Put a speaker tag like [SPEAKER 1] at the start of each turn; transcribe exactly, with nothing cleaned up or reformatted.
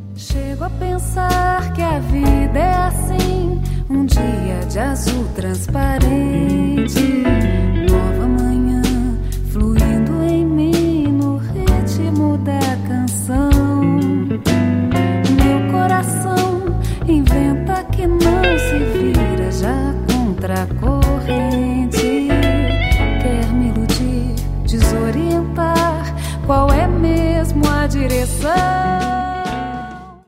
[SPEAKER 1] Chego a pensar que a vida é assim, um dia de azul transparente.